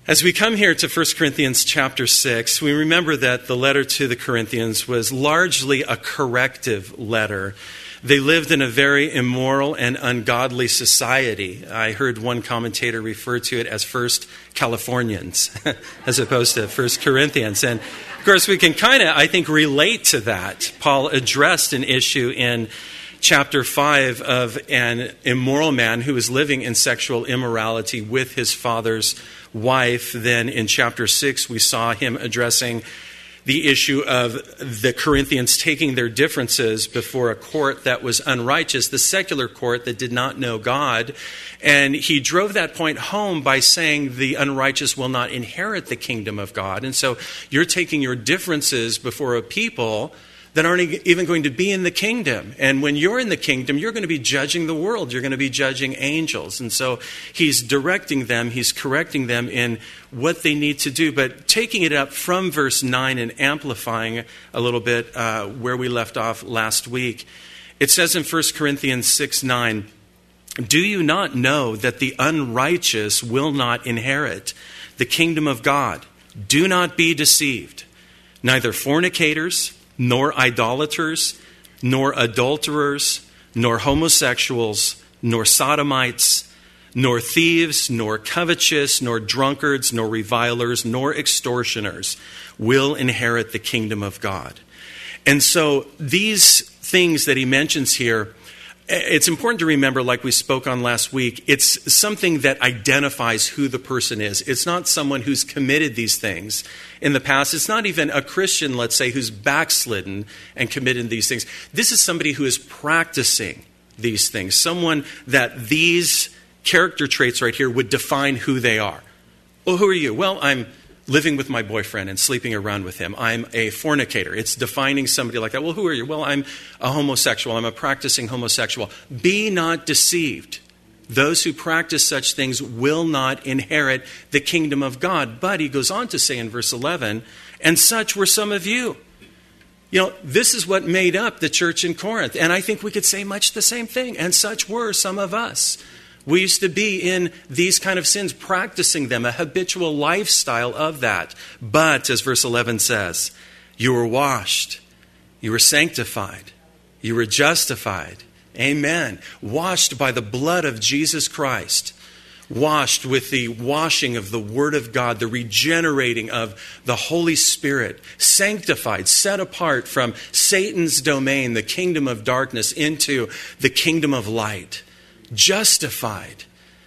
As we come here to 1 Corinthians chapter 6, we remember that the letter to the Corinthians was largely a corrective letter. They lived in a very immoral and ungodly society. I heard one commentator refer to it as First Californians as opposed to First Corinthians. And of course, we can kind of, I think, relate to that. Paul addressed an issue in chapter 5 of an immoral man who was living in sexual immorality with his father's wife. Then in chapter 6, we saw him addressing the issue of the Corinthians taking their differences before a court that was unrighteous, the secular court that did not know God. And he drove that point home by saying the unrighteous will not inherit the kingdom of God. And so you're taking your differences before a people that aren't even going to be in the kingdom. And when you're in the kingdom, you're going to be judging the world. You're going to be judging angels. And so he's directing them, he's correcting them in what they need to do. But taking it up from verse 9 and amplifying a little bit where we left off last week, it says in 1 Corinthians 6:9, "Do you not know that the unrighteous will not inherit the kingdom of God? Do not be deceived. Neither fornicators, nor idolaters, nor adulterers, nor homosexuals, nor sodomites, nor thieves, nor covetous, nor drunkards, nor revilers, nor extortioners will inherit the kingdom of God." And so these things that he mentions here, it's important to remember, like we spoke on last week, it's something that identifies who the person is. It's not someone who's committed these things in the past. It's not even a Christian, let's say, who's backslidden and committed these things. This is somebody who is practicing these things. Someone that these character traits right here would define who they are. Well, who are you? Well, I'm living with my boyfriend and sleeping around with him. I'm a fornicator. It's defining somebody like that. Well, who are you? Well, I'm a homosexual. I'm a practicing homosexual. Be not deceived. Those who practice such things will not inherit the kingdom of God. But he goes on to say in verse 11, "And such were some of you." You know, this is what made up the church in Corinth. And I think we could say much the same thing. And such were some of us. We used to be in these kind of sins, practicing them, a habitual lifestyle of that. But, as verse 11 says, you were washed, you were sanctified, you were justified. Amen. Washed by the blood of Jesus Christ. Washed with the washing of the Word of God, the regenerating of the Holy Spirit. Sanctified, set apart from Satan's domain, the kingdom of darkness, into the kingdom of light. Justified,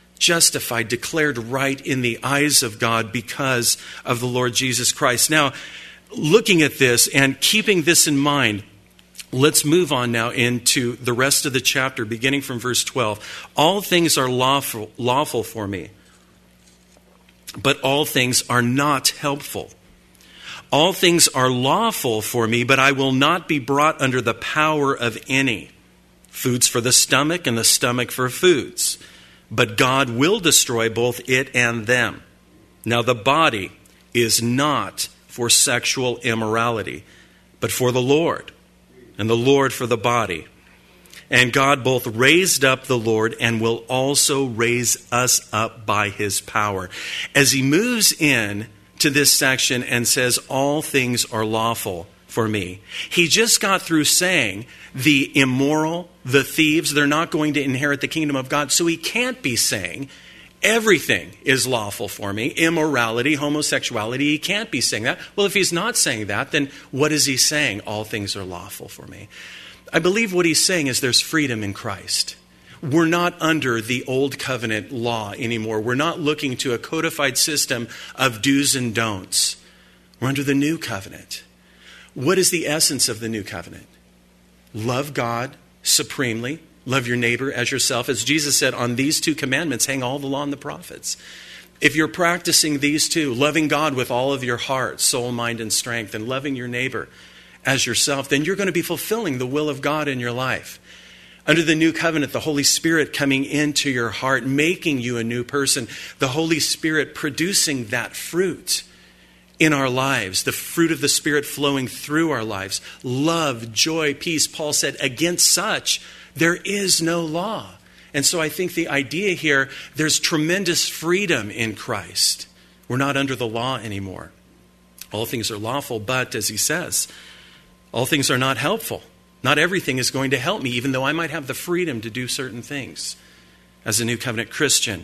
declared right in the eyes of God because of the Lord Jesus Christ. Now, looking at this and keeping this in mind, let's move on now into the rest of the chapter, beginning from verse 12. "All things are lawful for me, but all things are not helpful. All things are lawful for me, but I will not be brought under the power of any. Foods for the stomach and the stomach for foods. But God will destroy both it and them. Now the body is not for sexual immorality, but for the Lord, and the Lord for the body. And God both raised up the Lord and will also raise us up by his power." As he moves in to this section and says, "All things are lawful for me," he just got through saying the immoral, the thieves, they're not going to inherit the kingdom of God. So he can't be saying everything is lawful for me. Immorality, homosexuality, he can't be saying that. Well, if he's not saying that, then what is he saying? All things are lawful for me. I believe what he's saying is there's freedom in Christ. We're not under the old covenant law anymore. We're not looking to a codified system of do's and don'ts. We're under the new covenant. What is the essence of the new covenant? Love God supremely. Love your neighbor as yourself. As Jesus said, on these two commandments hang all the law and the prophets. If you're practicing these two, loving God with all of your heart, soul, mind, and strength, and loving your neighbor as yourself, then you're going to be fulfilling the will of God in your life. Under the new covenant, the Holy Spirit coming into your heart, making you a new person. The Holy Spirit producing that fruit in our lives, the fruit of the Spirit flowing through our lives. Love, joy, peace. Paul said, against such, there is no law. And so I think the idea here, there's tremendous freedom in Christ. We're not under the law anymore. All things are lawful, but, as he says, all things are not helpful. Not everything is going to help me, even though I might have the freedom to do certain things as a New Covenant Christian.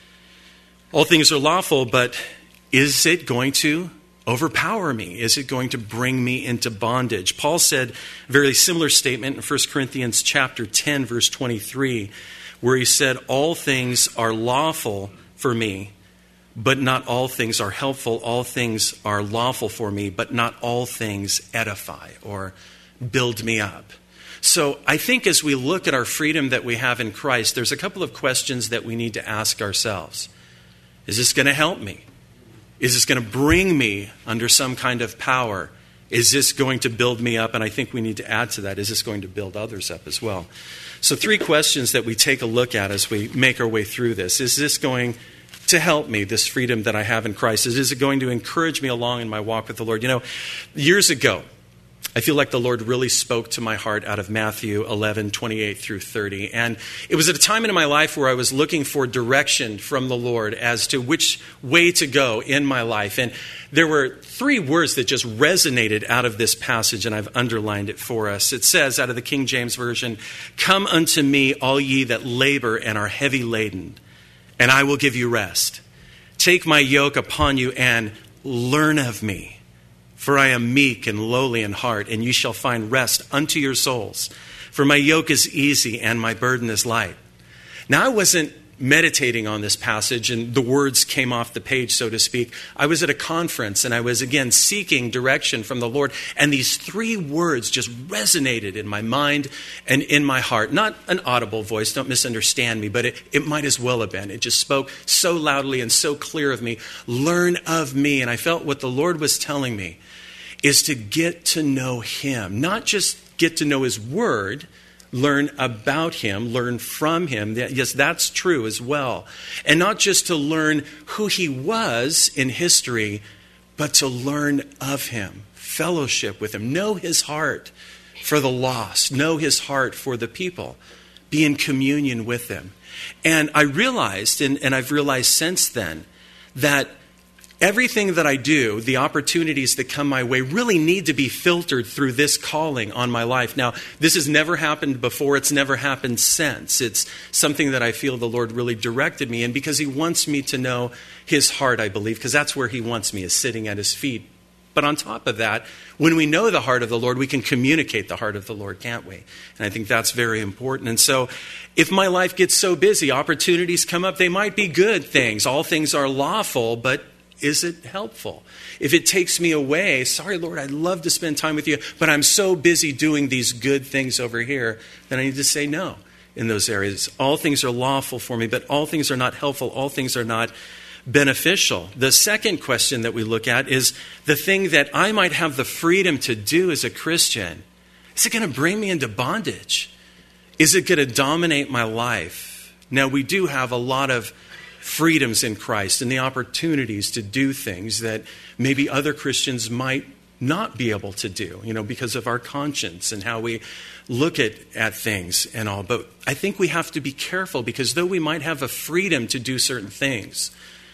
All things are lawful, but is it going to overpower me? Is it going to bring me into bondage? Paul said a very similar statement in 1 Corinthians chapter 10, verse 23, where he said, all things are lawful for me, but not all things are helpful. All things are lawful for me, but not all things edify or build me up. So I think as we look at our freedom that we have in Christ, there's a couple of questions that we need to ask ourselves. Is this going to help me? Is this going to bring me under some kind of power? Is this going to build me up? And I think we need to add to that, is this going to build others up as well? So 3 questions that we take a look at as we make our way through this. Is this going to help me, this freedom that I have in Christ? Is it going to encourage me along in my walk with the Lord? You know, years ago, I feel like the Lord really spoke to my heart out of Matthew 11, 28 through 30. And it was at a time in my life where I was looking for direction from the Lord as to which way to go in my life. And there were 3 words that just resonated out of this passage, and I've underlined it for us. It says, out of the King James Version, "Come unto me, all ye that labor and are heavy laden, and I will give you rest. Take my yoke upon you and learn of me. For I am meek and lowly in heart, and you shall find rest unto your souls. For my yoke is easy and my burden is light." Now, I wasn't meditating on this passage and the words came off the page, so to speak. I was at a conference and I was again seeking direction from the Lord. And these 3 words just resonated in my mind and in my heart. Not an audible voice, don't misunderstand me, but it might as well have been. It just spoke so loudly and so clear of me. Learn of me. And I felt what the Lord was telling me is to get to know him, not just get to know his word, learn about him, learn from him. Yes, that's true as well. And not just to learn who he was in history, but to learn of him, fellowship with him, know his heart for the lost, know his heart for the people, be in communion with them. And I realized, and I've realized since then, that everything that I do, the opportunities that come my way, really need to be filtered through this calling on my life. Now, this has never happened before. It's never happened since. It's something that I feel the Lord really directed me in because he wants me to know his heart, I believe, because that's where he wants me, is sitting at his feet. But on top of that, when we know the heart of the Lord, we can communicate the heart of the Lord, can't we? And I think that's very important. And so if my life gets so busy, opportunities come up, they might be good things. All things are lawful, but is it helpful? If it takes me away, sorry, Lord, I'd love to spend time with you, but I'm so busy doing these good things over here, then I need to say no in those areas. All things are lawful for me, but all things are not helpful. All things are not beneficial. The second question that we look at is the thing that I might have the freedom to do as a Christian. Is it going to bring me into bondage? Is it going to dominate my life? Now, we do have a lot of freedoms in Christ and the opportunities to do things that maybe other Christians might not be able to do, because of our conscience and how we look at things and all. But I think we have to be careful because though we might have a freedom to do certain things,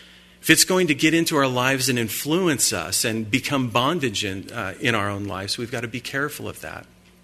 if it's going to get into our lives and influence us and become bondage in our own lives, we've got to be careful of that.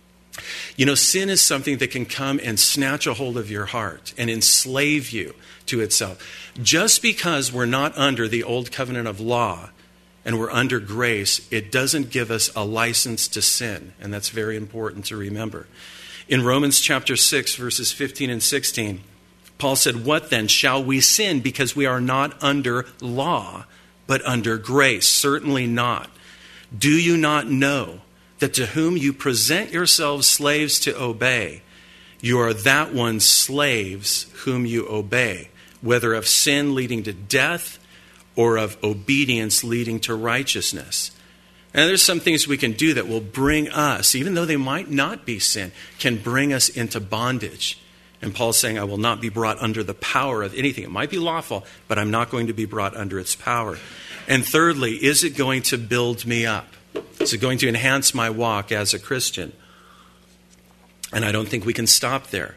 Sin is something that can come and snatch a hold of your heart and enslave you to itself. Just because we're not under the old covenant of law and we're under grace, it doesn't give us a license to sin. And that's very important to remember. In Romans chapter 6, verses 15 and 16, Paul said, "What then? Shall we sin because we are not under law, but under grace? Certainly not. Do you not know that to whom you present yourselves slaves to obey, you are that one's slaves whom you obey, whether of sin leading to death or of obedience leading to righteousness." And there's some things we can do that will bring us, even though they might not be sin, can bring us into bondage. And Paul's saying, I will not be brought under the power of anything. It might be lawful, but I'm not going to be brought under its power. And thirdly, is it going to build me up? Is it going to enhance my walk as a Christian? And I don't think we can stop there.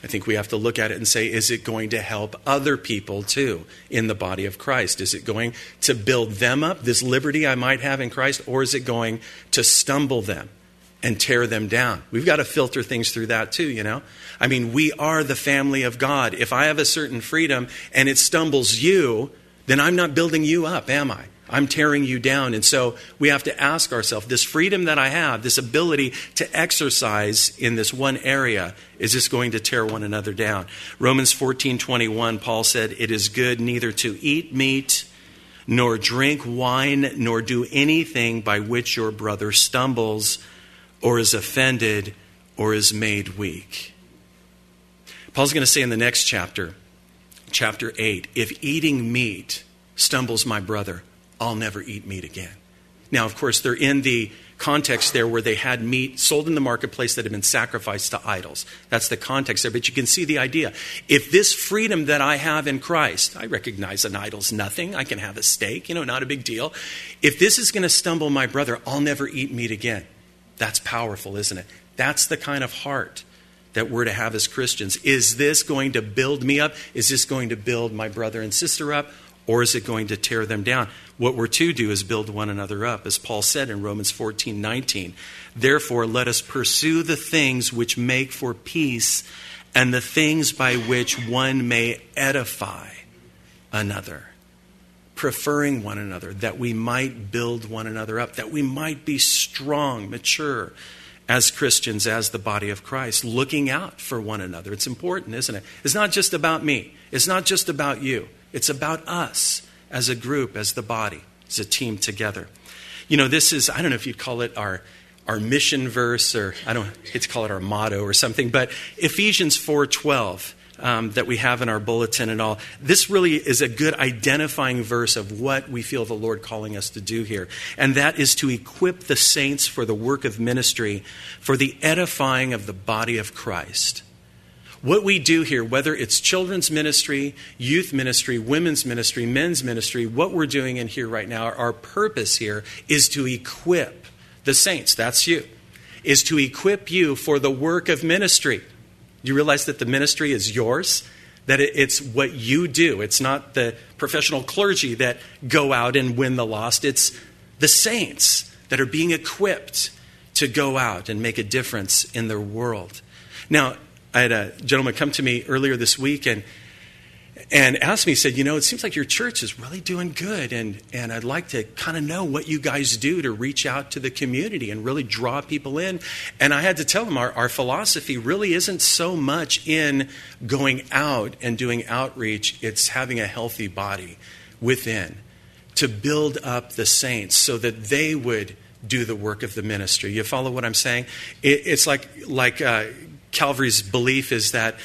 I think we have to look at it and say, is it going to help other people too in the body of Christ? Is it going to build them up, this liberty I might have in Christ, or is it going to stumble them and tear them down? We've got to filter things through that too, you know? I mean, we are the family of God. If I have a certain freedom and it stumbles you, then I'm not building you up, am I? I'm tearing you down. And so we have to ask ourselves, this freedom that I have, this ability to exercise in this one area, is this going to tear one another down? Romans 14:21, Paul said, "It is good neither to eat meat, nor drink wine, nor do anything by which your brother stumbles, or is offended, or is made weak." Paul's going to say in the next chapter, chapter 8, if eating meat stumbles my brother, I'll never eat meat again. Now, of course, they're in the context there where they had meat sold in the marketplace that had been sacrificed to idols. That's the context there, but you can see the idea. If this freedom that I have in Christ, I recognize an idol's nothing. I can have a steak, not a big deal. If this is going to stumble my brother, I'll never eat meat again. That's powerful, isn't it? That's the kind of heart that we're to have as Christians. Is this going to build me up? Is this going to build my brother and sister up? Or is it going to tear them down? What we're to do is build one another up. As Paul said in Romans 14:19, "Therefore let us pursue the things which make for peace and the things by which one may edify another." Preferring one another, that we might build one another up, that we might be strong, mature as Christians, as the body of Christ, looking out for one another. It's important, isn't it? It's not just about me. It's not just about you. It's about us as a group, as the body, as a team together. This is, I don't know if you'd call it our mission verse, or I don't hate to call it our motto or something, but Ephesians 4:12 that we have in our bulletin and all. This really is a good identifying verse of what we feel the Lord calling us to do here. And that is to equip the saints for the work of ministry, for the edifying of the body of Christ. What we do here, whether it's children's ministry, youth ministry, women's ministry, men's ministry, what we're doing in here right now, our purpose here is to equip the saints, that's you, is to equip you for the work of ministry. You realize that the ministry is yours? That it's what you do. It's not the professional clergy that go out and win the lost. It's the saints that are being equipped to go out and make a difference in their world. Now, I had a gentleman come to me earlier this week and asked me, he said, it seems like your church is really doing good, and I'd like to kind of know what you guys do to reach out to the community and really draw people in. And I had to tell him our philosophy really isn't so much in going out and doing outreach. It's having a healthy body within to build up the saints so that they would do the work of the ministry. You follow what I'm saying? It's like Calvary's belief is that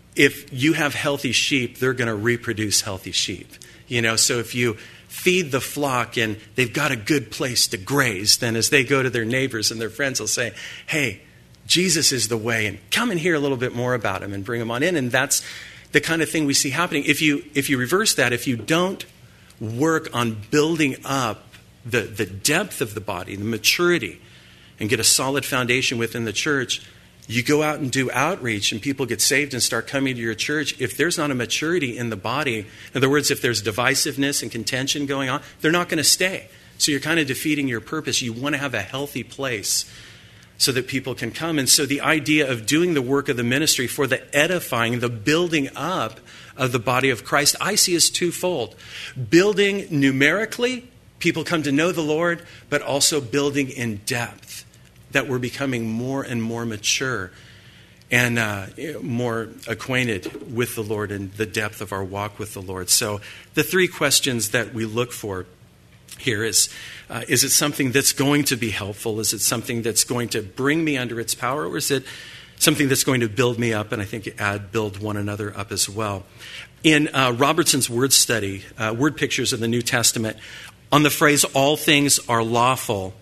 if you have healthy sheep, they're going to reproduce healthy sheep. So if you feed the flock and they've got a good place to graze, then as they go to their neighbors and their friends, they'll say, "Hey, Jesus is the way, and come and hear a little bit more about him," and bring them on in. And that's the kind of thing we see happening. If you reverse that, if you don't work on building up the depth of the body, the maturity, and get a solid foundation within the church, you go out and do outreach and people get saved and start coming to your church. If there's not a maturity in the body, in other words, if there's divisiveness and contention going on, they're not going to stay. So you're kind of defeating your purpose. You want to have a healthy place so that people can come. And so the idea of doing the work of the ministry for the edifying, the building up of the body of Christ, I see as twofold. Building numerically, people come to know the Lord, but also building in depth, that we're becoming more and more mature and more acquainted with the Lord and the depth of our walk with the Lord. So the three questions that we look for here is it something that's going to be helpful? Is it something that's going to bring me under its power? Or is it something that's going to build me up? And I think build one another up as well. In Robertson's word study, word pictures of the New Testament, on the phrase, "all things are lawful,"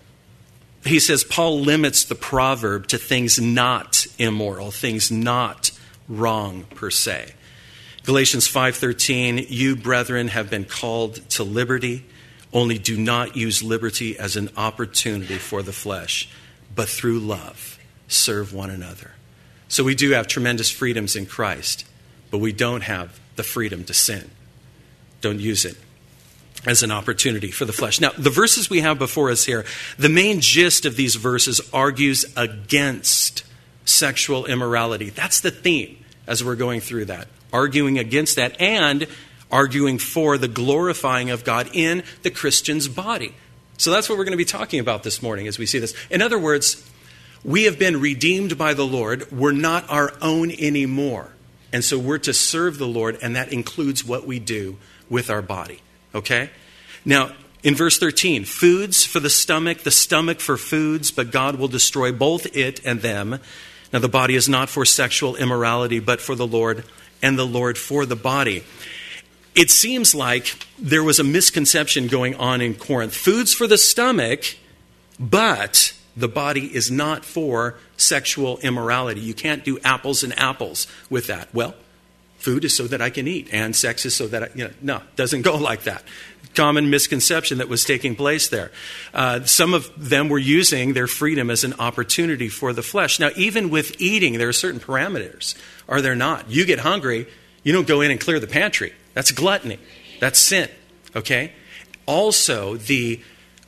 he says Paul limits the proverb to things not immoral, things not wrong per se. Galatians 5:13, "You, brethren, have been called to liberty, only do not use liberty as an opportunity for the flesh, but through love serve one another." So we do have tremendous freedoms in Christ, but we don't have the freedom to sin. Don't use it as an opportunity for the flesh. Now, the verses we have before us here, the main gist of these verses argues against sexual immorality. That's the theme as we're going through that. Arguing against that and arguing for the glorifying of God in the Christian's body. So that's what we're going to be talking about this morning as we see this. In other words, we have been redeemed by the Lord. We're not our own anymore. And so we're to serve the Lord, and that includes what we do with our body. Okay? Now, in verse 13, foods for the stomach for foods, but God will destroy both it and them. Now, the body is not for sexual immorality, but for the Lord, and the Lord for the body. It seems like there was a misconception going on in Corinth. Foods for the stomach, but the body is not for sexual immorality. You can't do apples and apples with that. Well, food is so that I can eat, and sex is so that no, it doesn't go like that. Common misconception that was taking place there. Some of them were using their freedom as an opportunity for the flesh. Now, even with eating, there are certain parameters, are there not? You get hungry, you don't go in and clear the pantry. That's gluttony. That's sin. Okay? Also, the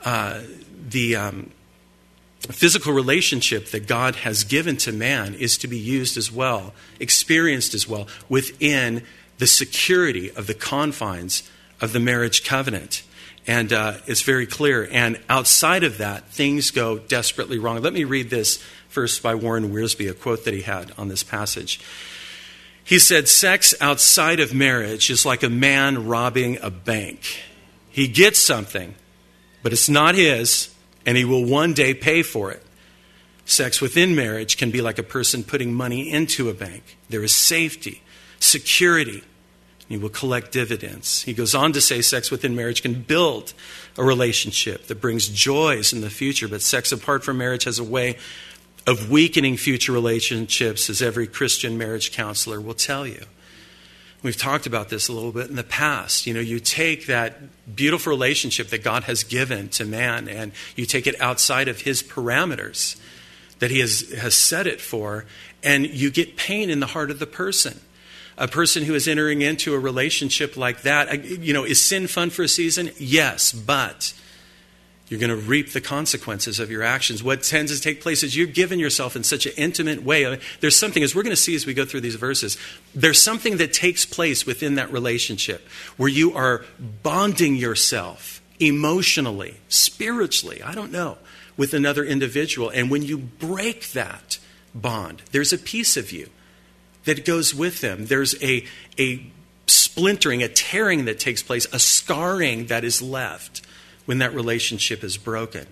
physical relationship that God has given to man is to be used as well, experienced as well, within the security of the confines of the marriage covenant. And it's very clear. And outside of that, things go desperately wrong. Let me read this first by Warren Wiersbe, a quote that he had on this passage. He said, sex outside of marriage is like a man robbing a bank. He gets something, but it's not his, and he will one day pay for it. Sex within marriage can be like a person putting money into a bank. There is safety, security. He will collect dividends. He goes on to say sex within marriage can build a relationship that brings joys in the future, but sex apart from marriage has a way of weakening future relationships, as every Christian marriage counselor will tell you. We've talked about this a little bit in the past. You take that beautiful relationship that God has given to man and you take it outside of his parameters that he has set it for, and you get pain in the heart of the person. A person who is entering into a relationship like that, is sin fun for a season? Yes, but you're going to reap the consequences of your actions. What tends to take place is you've given yourself in such an intimate way. There's something, as we're going to see as we go through these verses, there's something that takes place within that relationship where you are bonding yourself emotionally, spiritually, I don't know, with another individual. And when you break that bond, there's a piece of you that goes with them. There's a splintering, a tearing that takes place, a scarring that is left when that relationship is broken.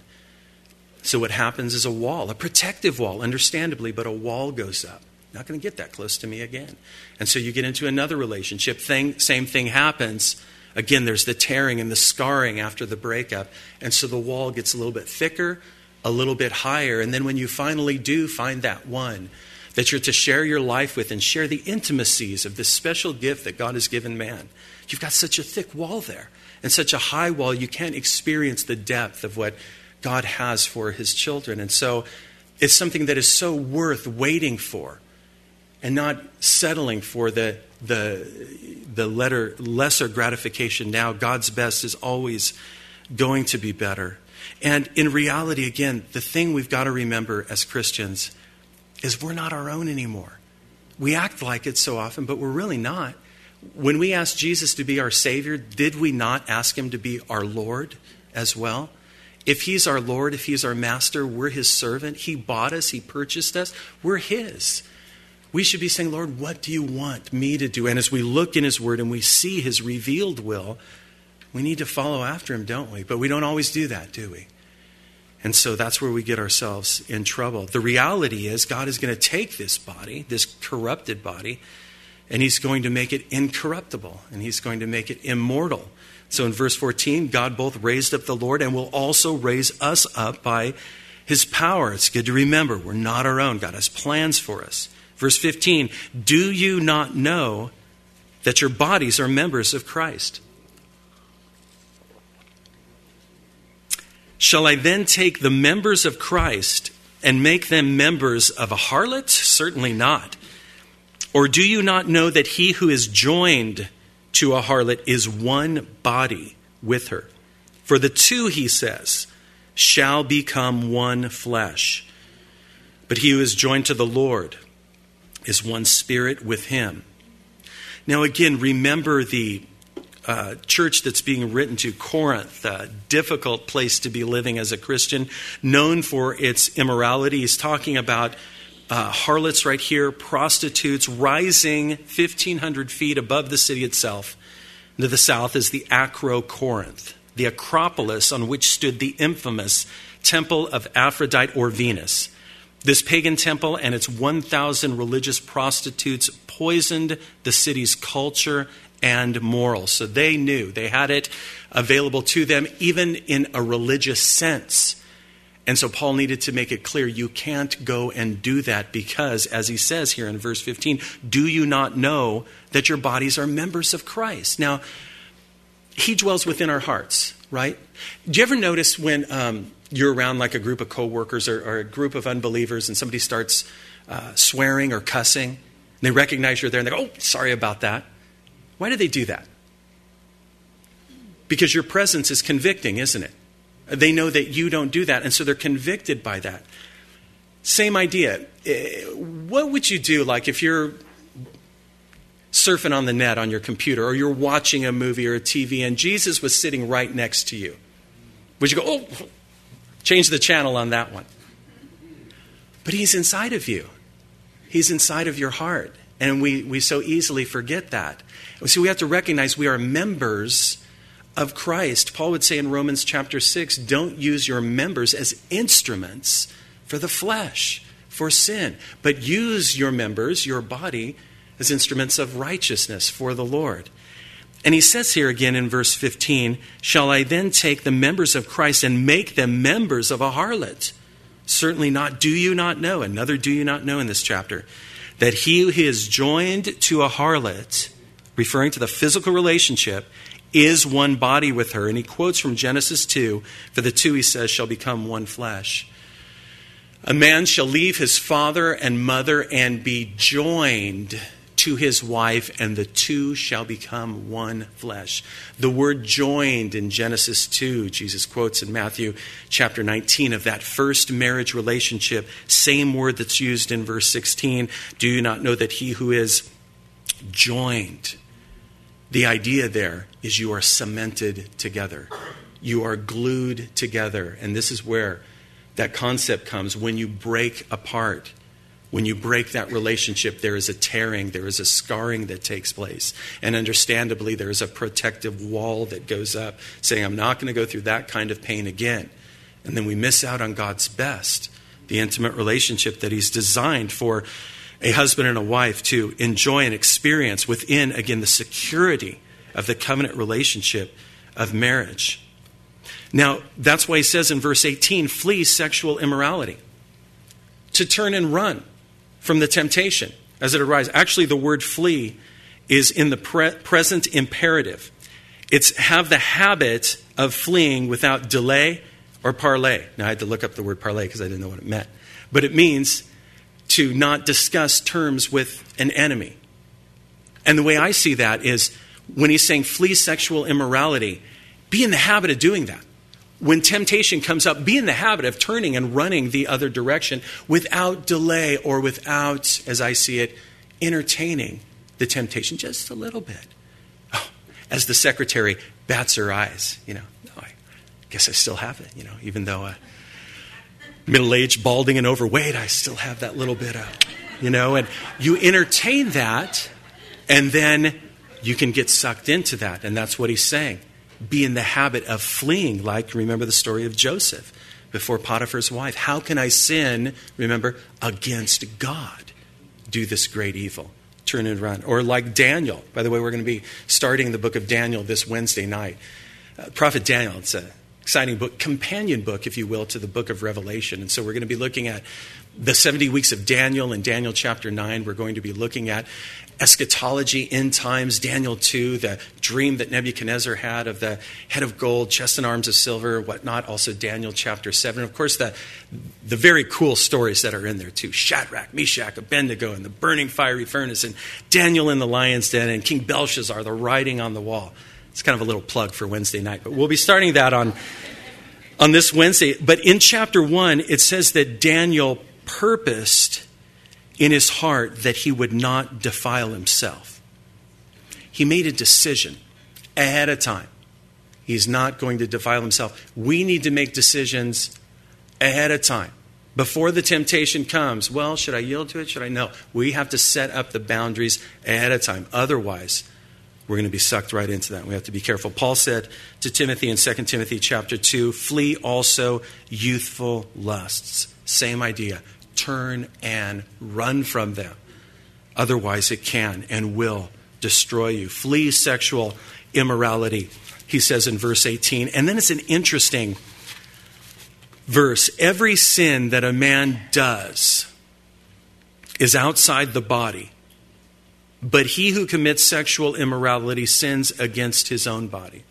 So what happens is a wall, a protective wall, understandably, but a wall goes up. Not going to get that close to me again. And so you get into another relationship. Same thing happens. Again, there's the tearing and the scarring after the breakup. And so the wall gets a little bit thicker, a little bit higher. And then when you finally do find that one that you're to share your life with and share the intimacies of this special gift that God has given man, you've got such a thick wall there. And such a high wall, you can't experience the depth of what God has for his children. And so it's something that is so worth waiting for and not settling for the lesser gratification now. God's best is always going to be better. And in reality, again, the thing we've got to remember as Christians is we're not our own anymore. We act like it so often, but we're really not. When we asked Jesus to be our Savior, did we not ask him to be our Lord as well? If he's our Lord, if he's our master, we're his servant. He bought us, he purchased us. We're his. We should be saying, Lord, what do you want me to do? And as we look in his word and we see his revealed will, we need to follow after him, don't we? But we don't always do that, do we? And so that's where we get ourselves in trouble. The reality is God is going to take this body, this corrupted body, and he's going to make it incorruptible, and he's going to make it immortal. So in verse 14, God both raised up the Lord and will also raise us up by his power. It's good to remember we're not our own. God has plans for us. Verse 15, do you not know that your bodies are members of Christ? Shall I then take the members of Christ and make them members of a harlot? Certainly not. Or do you not know that he who is joined to a harlot is one body with her? For the two, he says, shall become one flesh. But he who is joined to the Lord is one spirit with him. Now again, remember the church that's being written to, Corinth, a difficult place to be living as a Christian, known for its immorality. He's talking about harlots right here, prostitutes, rising 1,500 feet above the city itself. To the south is the Acrocorinth, the Acropolis on which stood the infamous temple of Aphrodite or Venus. This pagan temple and its 1,000 religious prostitutes poisoned the city's culture and morals. So they knew, they had it available to them even in a religious sense. And so Paul needed to make it clear, you can't go and do that because, as he says here in verse 15, do you not know that your bodies are members of Christ? Now, he dwells within our hearts, right? Do you ever notice when you're around like a group of coworkers or a group of unbelievers and somebody starts swearing or cussing, and they recognize you're there and they go, oh, sorry about that. Why do they do that? Because your presence is convicting, isn't it? They know that you don't do that, and so they're convicted by that. Same idea. What would you do, like if you're surfing on the net on your computer, or you're watching a movie or a TV, and Jesus was sitting right next to you? Would you go, oh, change the channel on that one? But he's inside of you. He's inside of your heart. And we so easily forget that. So we have to recognize we are members of Christ. Paul would say in Romans chapter 6, don't use your members as instruments for the flesh, for sin, but use your members, your body, as instruments of righteousness for the Lord. And he says here again in verse 15, shall I then take the members of Christ and make them members of a harlot? Certainly not. Do you not know? Another do you not know in this chapter, that he who is joined to a harlot, referring to the physical relationship, is one body with her. And he quotes from Genesis 2, for the two, he says, shall become one flesh. A man shall leave his father and mother and be joined to his wife, and the two shall become one flesh. The word joined in Genesis 2, Jesus quotes in Matthew chapter 19 of that first marriage relationship. Same word that's used in verse 16. Do you not know that he who is joined? The idea there is you are cemented together. You are glued together. And this is where that concept comes. When you break apart, when you break that relationship, there is a tearing, there is a scarring that takes place. And understandably, there is a protective wall that goes up saying, I'm not going to go through that kind of pain again. And then we miss out on God's best, the intimate relationship that he's designed for a husband and a wife to enjoy and experience within, again, the security of the covenant relationship of marriage. Now, that's why he says in verse 18, flee sexual immorality. To turn and run from the temptation as it arises. Actually, the word flee is in the present imperative. It's have the habit of fleeing without delay or parley. Now, I had to look up the word parley because I didn't know what it meant. But it means to not discuss terms with an enemy. And the way I see that is when he's saying flee sexual immorality, be in the habit of doing that. When temptation comes up, be in the habit of turning and running the other direction without delay or without, as I see it, entertaining the temptation just a little bit. Oh, as the secretary bats her eyes, I guess I still have it, even though middle-aged, balding, and overweight, I still have that little bit of, and you entertain that, and then you can get sucked into that, and that's what he's saying. Be in the habit of fleeing, like, remember the story of Joseph before Potiphar's wife. How can I sin, remember, against God? Do this great evil. Turn and run. Or like Daniel. By the way, we're going to be starting the book of Daniel this Wednesday night. Prophet Daniel, it's an exciting book, companion book, if you will, to the book of Revelation. And so we're going to be looking at the 70 weeks of Daniel in Daniel chapter 9. We're going to be looking at eschatology, end times, Daniel 2, the dream that Nebuchadnezzar had of the head of gold, chest and arms of silver, whatnot. Also Daniel chapter 7. Of course, the very cool stories that are in there too. Shadrach, Meshach, Abednego, and the burning fiery furnace, and Daniel in the lion's den, and King Belshazzar, the writing on the wall. It's kind of a little plug for Wednesday night, but we'll be starting that on this Wednesday. But in chapter 1, it says that Daniel purposed in his heart that he would not defile himself. He made a decision ahead of time. He's not going to defile himself. We need to make decisions ahead of time. Before the temptation comes, well, should I yield to it? Should I? No. We have to set up the boundaries ahead of time. Otherwise, we're going to be sucked right into that. We have to be careful. Paul said to Timothy in 2 Timothy chapter 2, flee also youthful lusts. Same idea. Turn and run from them. Otherwise, it can and will destroy you. Flee sexual immorality, he says in verse 18. And then it's an interesting verse. Every sin that a man does is outside the body, but he who commits sexual immorality sins against his own body.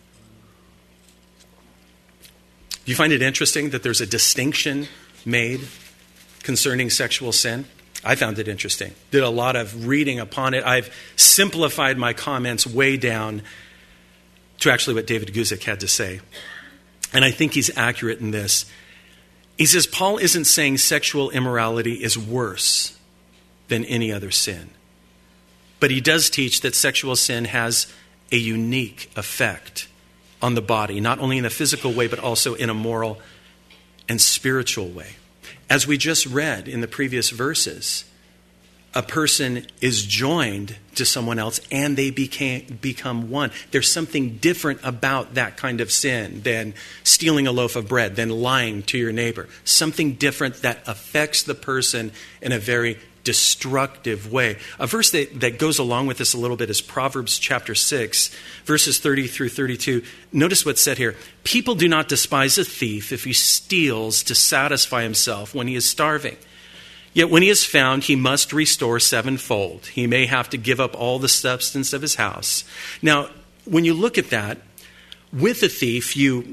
Do you find it interesting that there's a distinction made concerning sexual sin? I found it interesting. Did a lot of reading upon it. I've simplified my comments way down to actually what David Guzik had to say. And I think he's accurate in this. He says Paul isn't saying sexual immorality is worse than any other sin. But he does teach that sexual sin has a unique effect on the body, not only in a physical way, but also in a moral and spiritual way. As we just read in the previous verses, a person is joined to someone else and they become one. There's something different about that kind of sin than stealing a loaf of bread, than lying to your neighbor. Something different that affects the person in a very destructive way. A verse that goes along with this a little bit is Proverbs chapter 6, verses 30 through 32. Notice what's said here. People do not despise a thief if he steals to satisfy himself when he is starving. Yet when he is found, he must restore sevenfold. He may have to give up all the substance of his house. Now, when you look at that, with a thief,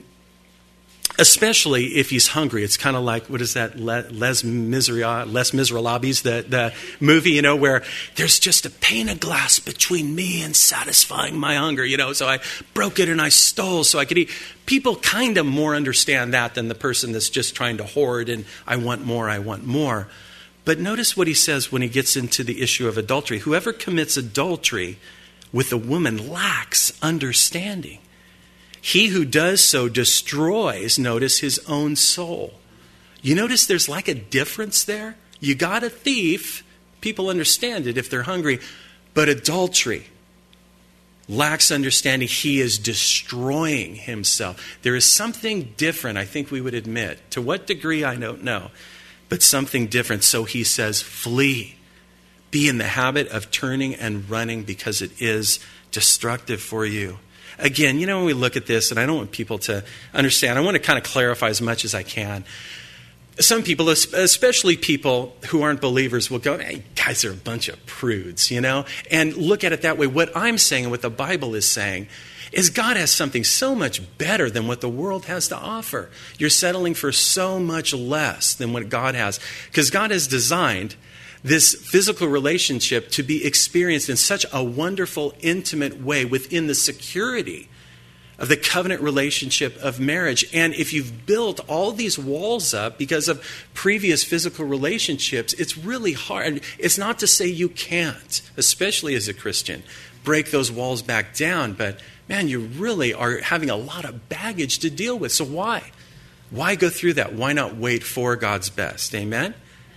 especially if he's hungry, it's kind of like, what is that, Les Miserables, the movie, where there's just a pane of glass between me and satisfying my hunger, so I broke it and I stole so I could eat. People kind of more understand that than the person that's just trying to hoard and I want more. But notice what he says when he gets into the issue of adultery. Whoever commits adultery with a woman lacks understanding. He who does so destroys, notice, his own soul. You notice there's like a difference there? You got a thief, people understand it if they're hungry, but adultery lacks understanding. He is destroying himself. There is something different, I think we would admit. To what degree, I don't know, but something different. So he says, flee. Be in the habit of turning and running because it is destructive for you. Again, when we look at this, and I don't want people to understand, I want to kind of clarify as much as I can. Some people, especially people who aren't believers, will go, hey, guys are a bunch of prudes, and look at it that way. What I'm saying and what the Bible is saying is God has something so much better than what the world has to offer. You're settling for so much less than what God has, because God has designed this physical relationship to be experienced in such a wonderful, intimate way within the security of the covenant relationship of marriage. And if you've built all these walls up because of previous physical relationships, it's really hard. It's not to say you can't, especially as a Christian, break those walls back down. But man, you really are having a lot of baggage to deal with. So why? Why go through that? Why not wait for God's best? Amen?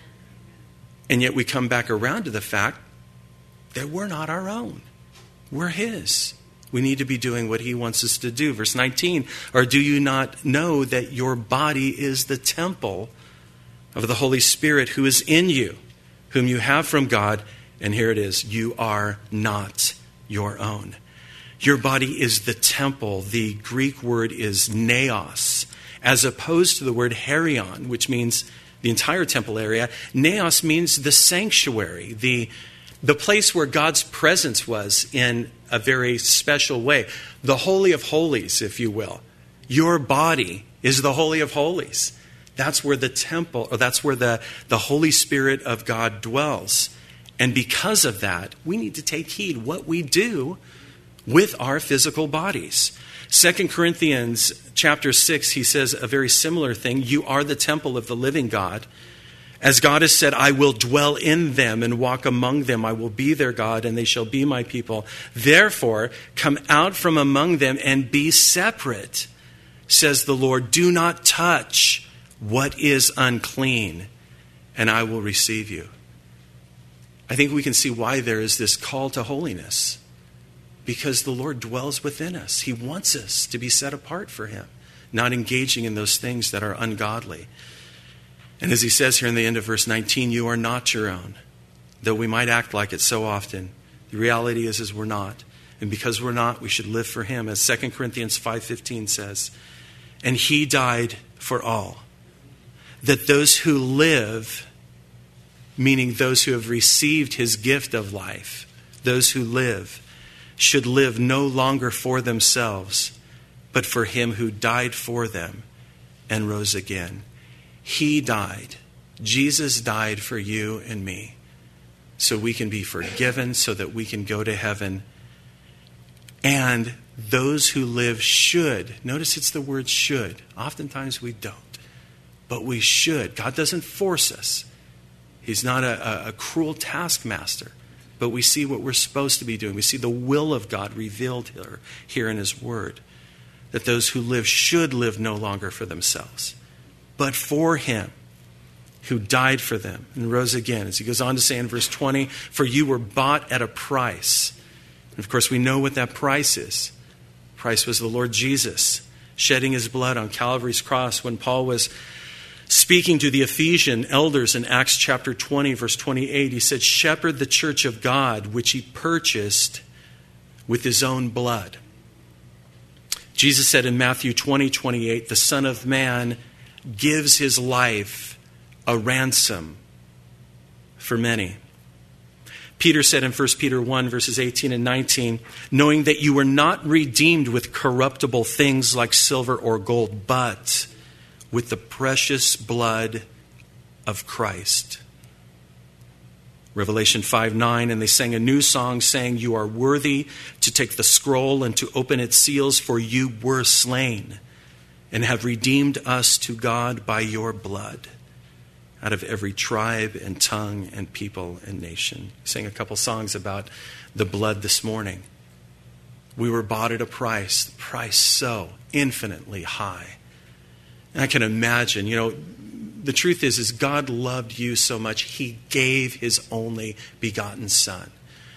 And yet we come back around to the fact that we're not our own. We're His. We need to be doing what He wants us to do. Verse 19, or do you not know that your body is the temple of the Holy Spirit who is in you, whom you have from God? And here it is, you are not your own. Your body is the temple. The Greek word is naos. as opposed to the word herion, which means the entire temple area. Naos means the sanctuary, the place where God's presence was in a very special way. The Holy of Holies, if you will. Your body is the Holy of Holies. That's where the temple, or that's where the Holy Spirit of God dwells. And because of that, we need to take heed what we do with our physical bodies. 2 Corinthians chapter 6, he says a very similar thing. You are the temple of the living God. As God has said, I will dwell in them and walk among them. I will be their God, and they shall be my people. Therefore, come out from among them and be separate, says the Lord. Do not touch what is unclean, and I will receive you. I think we can see why there is this call to holiness. Because the Lord dwells within us. He wants us to be set apart for him, not engaging in those things that are ungodly. And as he says here in the end of verse 19, you are not your own. Though we might act like it so often, the reality is we're not. And because we're not, we should live for him. As 2 Corinthians 5:15 says, and he died for all, that those who live, meaning those who have received his gift of life, those who live, should live no longer for themselves, but for him who died for them and rose again. He died. Jesus died for you and me, so we can be forgiven, so that we can go to heaven. And those who live should, notice it's the word should. Oftentimes we don't, but we should. God doesn't force us. He's not a cruel taskmaster. But we see what we're supposed to be doing. We see the will of God revealed here in his word. That those who live should live no longer for themselves, but for him who died for them and rose again. As he goes on to say in verse 20, for you were bought at a price. And of course we know what that price is. The price was the Lord Jesus shedding his blood on Calvary's cross. When Paul was speaking to the Ephesian elders in Acts chapter 20, verse 28, he said, shepherd the church of God, which he purchased with his own blood. Jesus said in Matthew 20:28, the Son of Man gives his life a ransom for many. Peter said in 1 Peter 1, verses 18 and 19, knowing that you were not redeemed with corruptible things like silver or gold, but with the precious blood of Christ. Revelation 5:9, and they sang a new song saying, you are worthy to take the scroll and to open its seals, for you were slain and have redeemed us to God by your blood out of every tribe and tongue and people and nation. We sang a couple songs about the blood this morning. We were bought at a price, the price so infinitely high. And I can imagine, the truth is God loved you so much, he gave his only begotten son.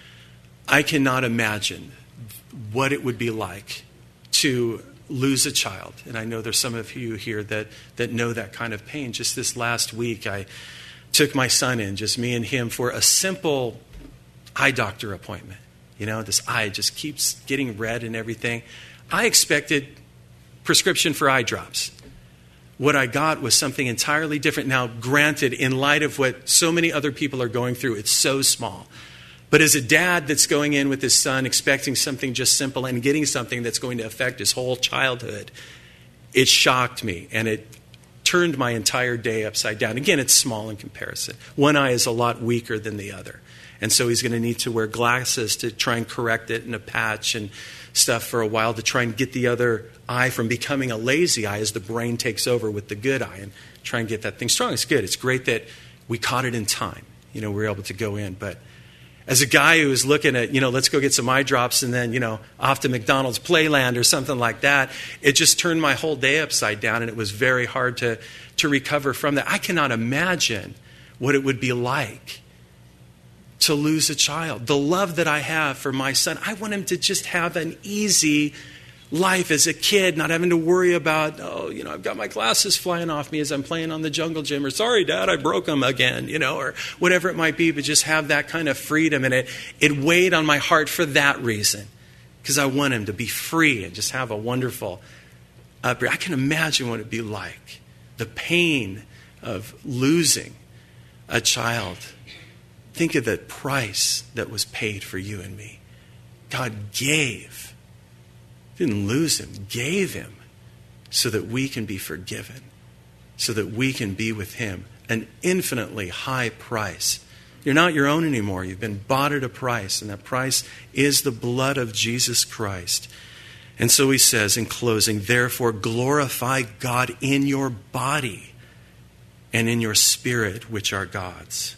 I cannot imagine what it would be like to lose a child. And I know there's some of you here that know that kind of pain. Just this last week, I took my son in, just me and him, for a simple eye doctor appointment. This eye just keeps getting red and everything. I expected prescription for eye drops. What I got was something entirely different. Now, granted, in light of what so many other people are going through, it's so small. But as a dad that's going in with his son, expecting something just simple and getting something that's going to affect his whole childhood, it shocked me. And it turned my entire day upside down. Again, it's small in comparison. One eye is a lot weaker than the other. And so he's going to need to wear glasses to try and correct it, and a patch and stuff for a while to try and get the other eye from becoming a lazy eye as the brain takes over with the good eye and try and get that thing strong. It's good. It's great that we caught it in time. We were able to go in. But as a guy who was looking at, let's go get some eye drops and then, off to McDonald's Playland or something like that, it just turned my whole day upside down, and it was very hard to recover from that. I cannot imagine what it would be like to lose a child. The love that I have for my son, I want him to just have an easy life as a kid, not having to worry about, I've got my glasses flying off me as I'm playing on the jungle gym, or sorry, Dad, I broke them again, or whatever it might be, but just have that kind of freedom. And it weighed on my heart for that reason, because I want him to be free and just have a wonderful I can imagine what it'd be like. The pain of losing a child. Think of the price that was paid for you and me. God gave. Didn't lose him, gave him so that we can be forgiven, so that we can be with him. An infinitely high price. You're not your own anymore. You've been bought at a price, and that price is the blood of Jesus Christ. And so he says in closing, therefore glorify God in your body and in your spirit, which are God's.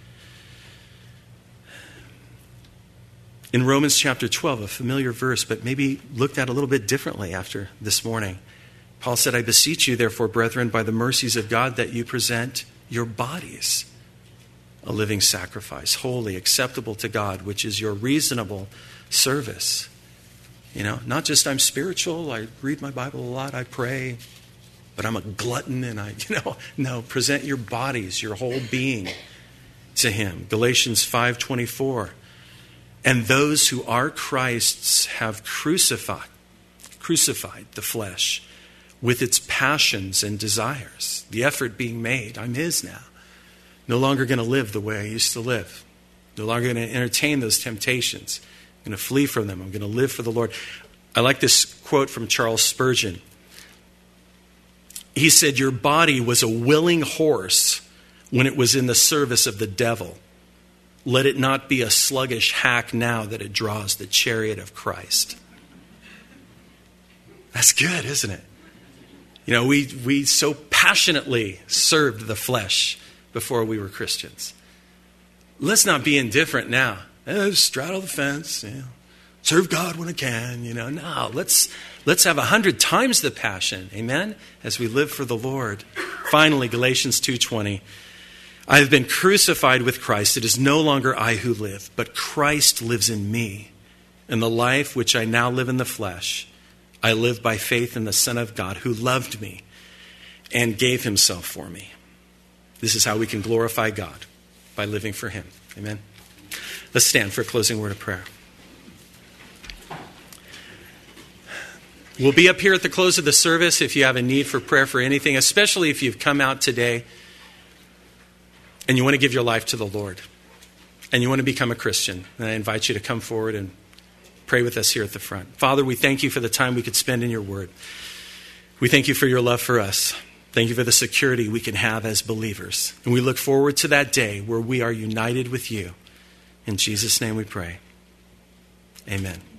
In Romans chapter 12, a familiar verse, but maybe looked at a little bit differently after this morning. Paul said, I beseech you, therefore, brethren, by the mercies of God, that you present your bodies a living sacrifice, holy, acceptable to God, which is your reasonable service. You know, not just I'm spiritual, I read my Bible a lot, I pray, but I'm a glutton and no, present your bodies, your whole being to him. Galatians 5:24. And those who are Christ's have crucified the flesh with its passions and desires. The effort being made, I'm his now. No longer going to live the way I used to live. No longer going to entertain those temptations. I'm going to flee from them. I'm going to live for the Lord. I like this quote from Charles Spurgeon. He said, your body was a willing horse when it was in the service of the devil. Let it not be a sluggish hack now that it draws the chariot of Christ. That's good, isn't it? You know, we so passionately served the flesh before we were Christians. Let's not be indifferent now. Straddle the fence, serve God when I can, No, let's have 100 times the passion, amen, as we live for the Lord. Finally, Galatians 2:20. I have been crucified with Christ. It is no longer I who live, but Christ lives in me. And the life which I now live in the flesh, I live by faith in the Son of God who loved me and gave himself for me. This is how we can glorify God, by living for him. Amen. Let's stand for a closing word of prayer. We'll be up here at the close of the service if you have a need for prayer for anything, especially if you've come out today and you want to give your life to the Lord and you want to become a Christian. And I invite you to come forward and pray with us here at the front. Father, we thank you for the time we could spend in your word. We thank you for your love for us. Thank you for the security we can have as believers. And we look forward to that day where we are united with you. In Jesus' name we pray. Amen.